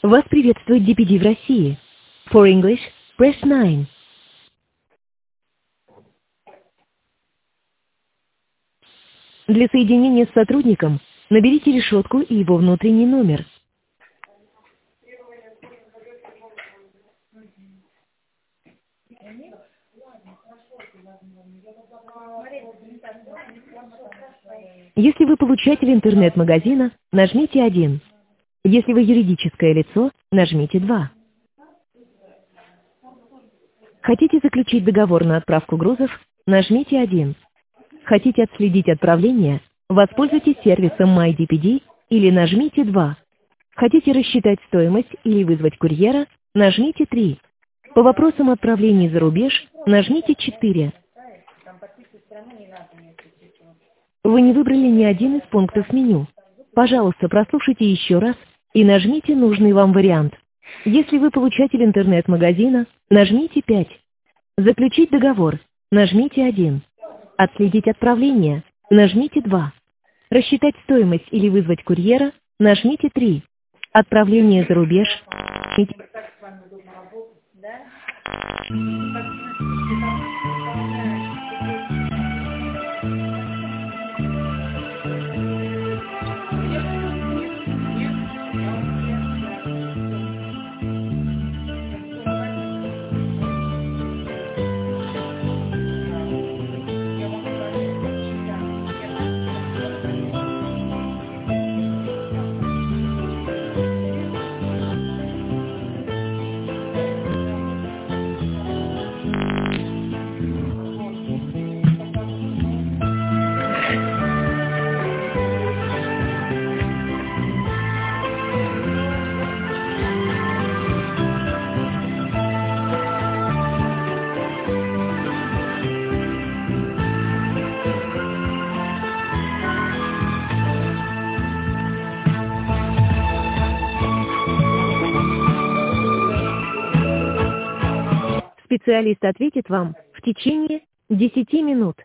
Вас приветствует DPD в России. For English, press 9. Для соединения с сотрудником наберите решетку и его внутренний номер. Если вы получатель интернет-магазина, нажмите 1. Если вы юридическое лицо, нажмите 2. Хотите заключить договор на отправку грузов, нажмите 1. Хотите отследить отправление, воспользуйтесь сервисом MyDPD или нажмите 2. Хотите рассчитать стоимость или вызвать курьера, нажмите 3. По вопросам отправлений за рубеж, нажмите 4. Вы не выбрали ни один из пунктов меню. Пожалуйста, прослушайте еще раз и нажмите нужный вам вариант. Если вы получатель интернет-магазина, нажмите 5. Заключить договор, нажмите 1. Отследить отправление, нажмите 2. Рассчитать стоимость или вызвать курьера, нажмите 3. Отправление за рубеж, нажмите. Специалист ответит вам в течение 10 минут.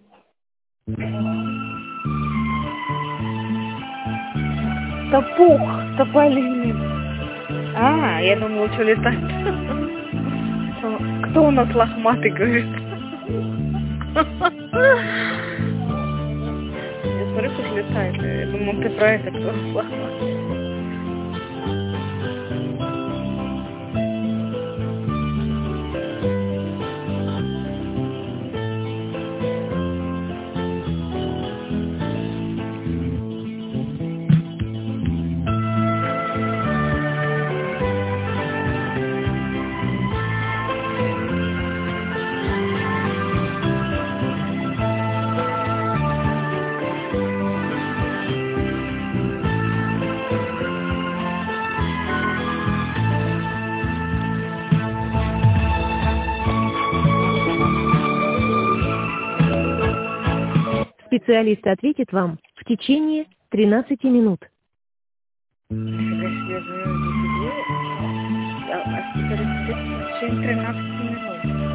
Топух, тополиный. Я думала, что летать. Кто у нас лохматый, говорит? Я смотрю, кто летает. Я думала, ты про это, кто лохматый. Специалист ответит вам в течение 13 минут. Если я звоню в DPD, специалист в течение 13 минут.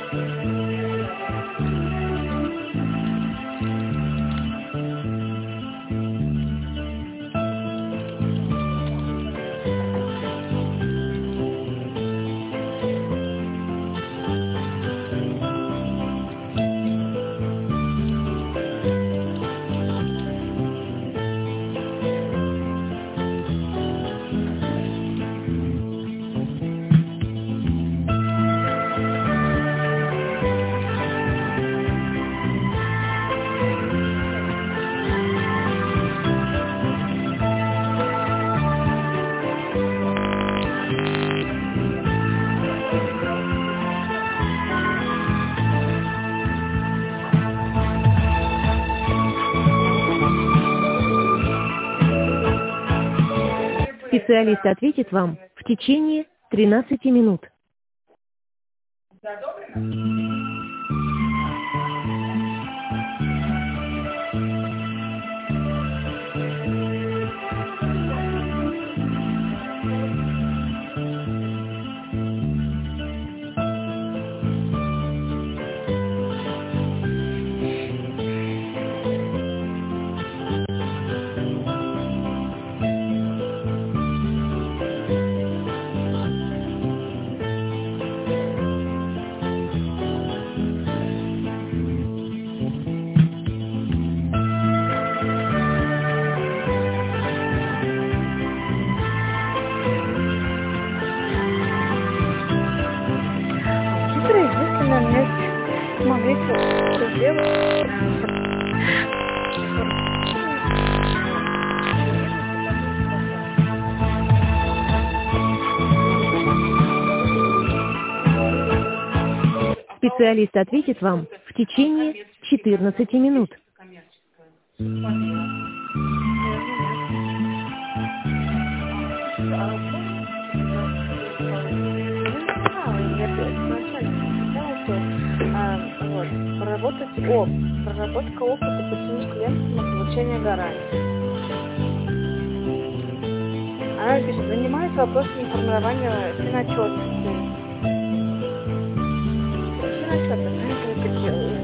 Специалист ответит вам в течение 13 минут. Специалист ответит вам в течение 14 минут. Проработка опыта почему клиентам на получение гарантии. Она пишет, занимается вопросами формирования финотчетности. Финотчетность, это делаю.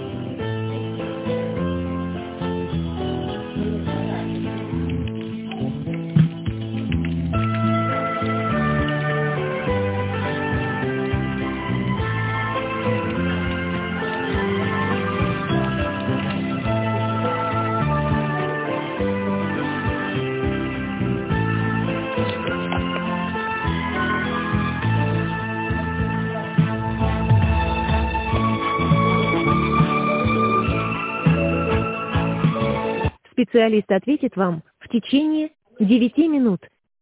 Специалист ответит вам в течение 9 минут.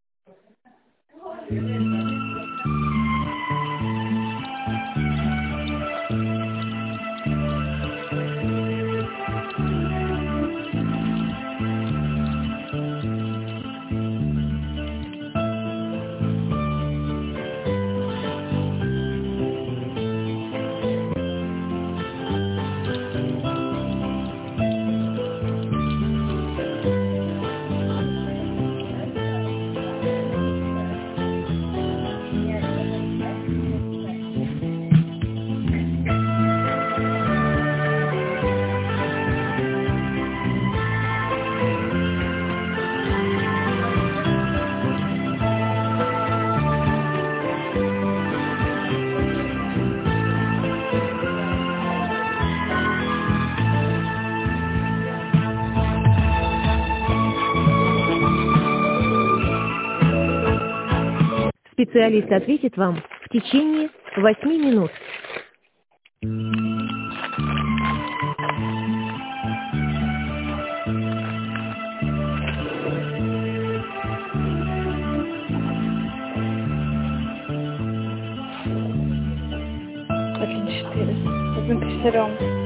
Специалист ответит вам в течение 8 минут. Один 4. Один писарем.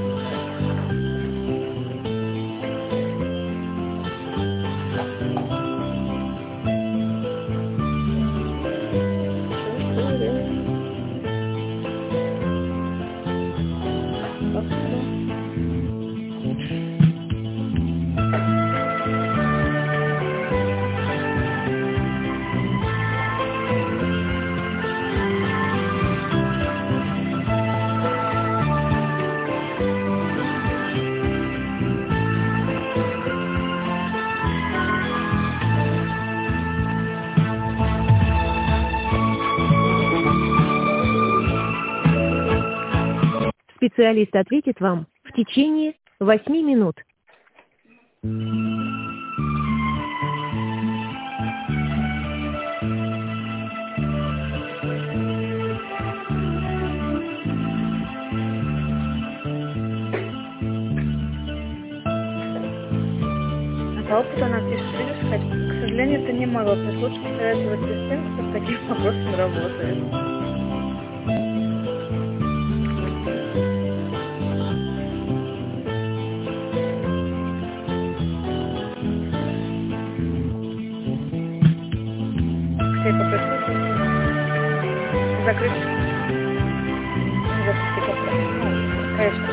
Специалист ответит вам в течение 8 минут. По опыту она пишет, видишь, сказать, к сожалению, это не мой вопрос. Лучше советоваться с тем, кто с таким вопросом работает. Я попрошу закрыть. Конечно,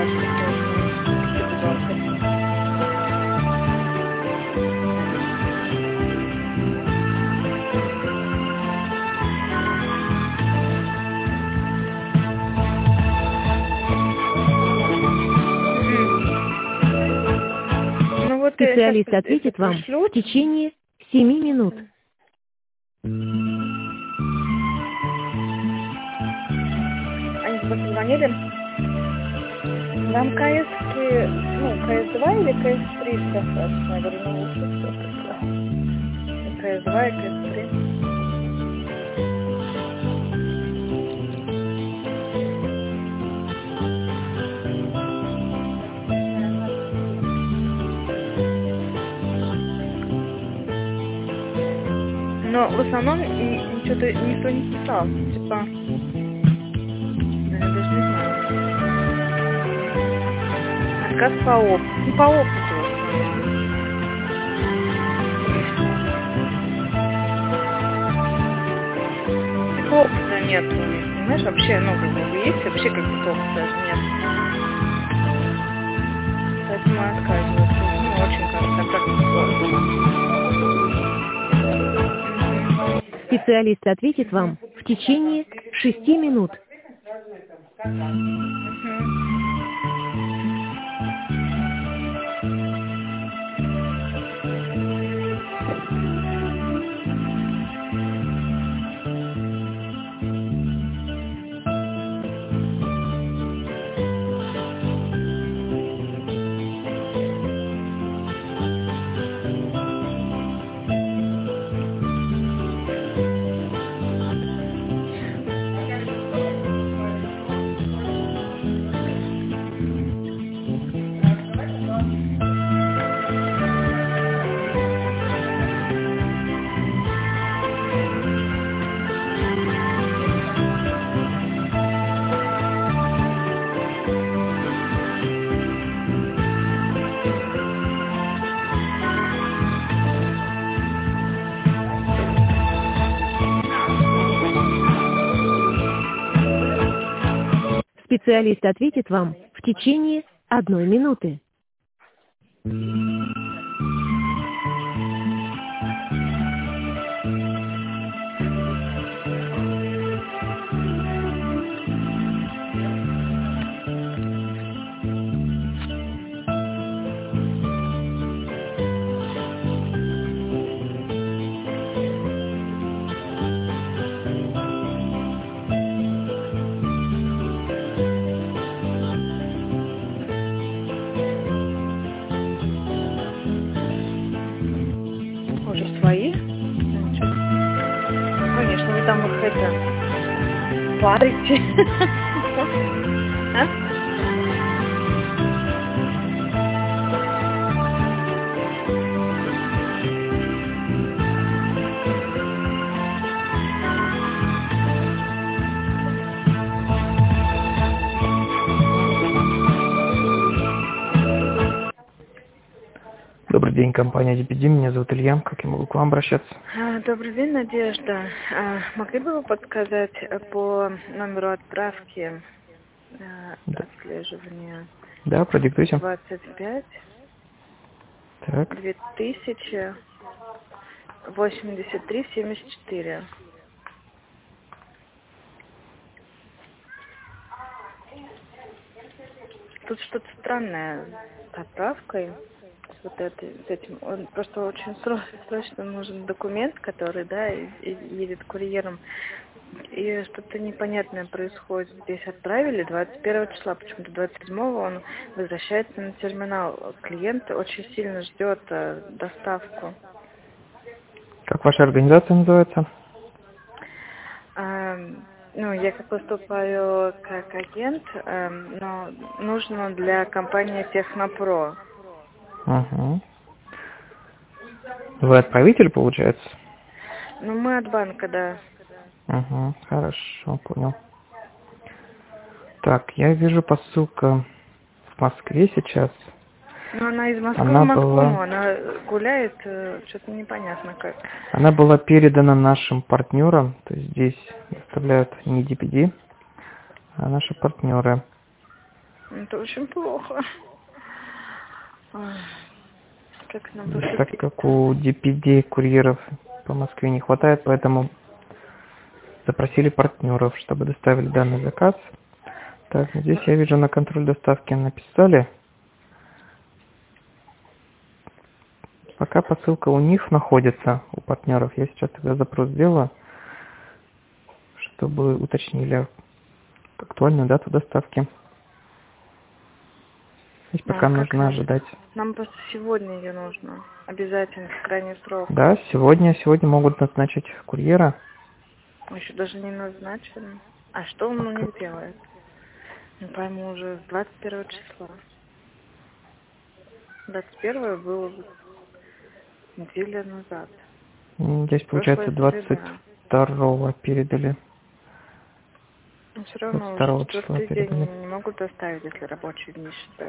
Специалист ответит вам в течение 7 минут. Они позвонили. Нам КС2 или КС3 достаточно? Я говорю, лучше все КС2 и КС3. Но в основном что-то никто не писал. Типа, да, я даже не знаю. Отказ по опыту. Ну, по опыту в основном. Типа опыта нет у них, понимаешь? Вообще, ну, как бы есть, вообще как будто опыта даже нет. Поэтому отказываются. Ну, очень как-то так сложно. Специалист ответит вам в течение 6 минут. Специалист ответит вам в течение 1 минуты. Уже свои? Конечно, вы там их это парите. А? Добрый день, компания DPD. Меня зовут Илья. Как я могу к вам обращаться? Добрый день, Надежда. Могли бы вы подсказать по номеру отправки Да, отслеживания да, продиктуйте. 25 Так, 2000 83 74. Тут что-то странное с отправкой. С вот этой, с этим. Он просто очень срочно нужен документ, который, да, и едет курьером. И что-то непонятное происходит. Здесь отправили 21 числа, почему-то 27-го он возвращается на терминал. Клиент очень сильно ждет доставку. как ваша организация называется? Ну, я как выступаю как агент, но нужно для компании Технопро. Угу. Вы отправитель, получается? Ну, мы от банка, да. Угу, хорошо, понял. Так, я вижу посылка в Москве сейчас. Ну, она из Москвы Она в Москву, была, но она гуляет, что-то непонятно как. она была передана нашим партнерам. То есть здесь доставляют не DPD, а наши партнеры. Это очень плохо. Ой, как нам Так поступить? как у DPD курьеров по Москве не хватает, поэтому запросили партнеров, чтобы доставили данный заказ. Так, здесь я вижу, на контроль доставки написали. Пока посылка у них находится, у партнеров, я сейчас тогда запрос сделаю, чтобы уточнили актуальную дату доставки. Здесь пока Как нужно ожидать. нам просто сегодня ее нужно. Обязательно, в крайний срок. Да, сегодня могут назначить курьера. Мы еще даже не назначили. А что он у них делает? Не пойму, уже с 21 числа. 21 было неделю назад. Здесь, получается, 22-го передали. Но все равно 22 уже числа четвертый день передали. не могут доставить, если рабочие дни считать.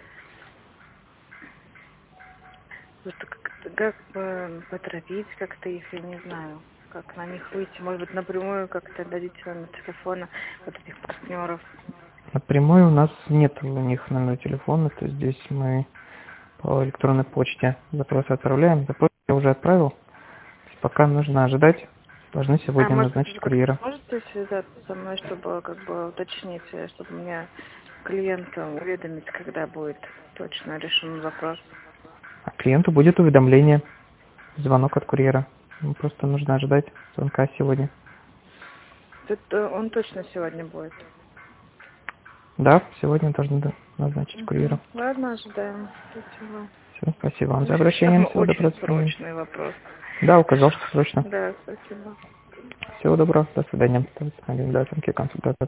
Просто как бы поторопить как-то их, я не знаю, как на них выйти. Может быть, напрямую как-то дадите номер телефона вот этих партнеров. Напрямую у нас нет у них номера телефона, то есть здесь мы по электронной почте запросы отправляем. Запрос я уже отправил. Пока нужно ожидать. Должны сегодня Может быть, назначить вы как-то курьера. сможете связаться со мной, чтобы как бы уточнить, чтобы мне клиента уведомить, когда будет точно решен вопрос? А клиенту будет уведомление, звонок от курьера. Просто нужно ожидать звонка сегодня. Тут он точно сегодня будет. Да, сегодня должны назначить курьера. Ладно, ожидаем. Спасибо. Все, спасибо вам за Очень обращение. Всего доброго. срочный вопрос. Да, указал, что срочно. Да, спасибо. Всего доброго. До свидания. До свидания. Консультация.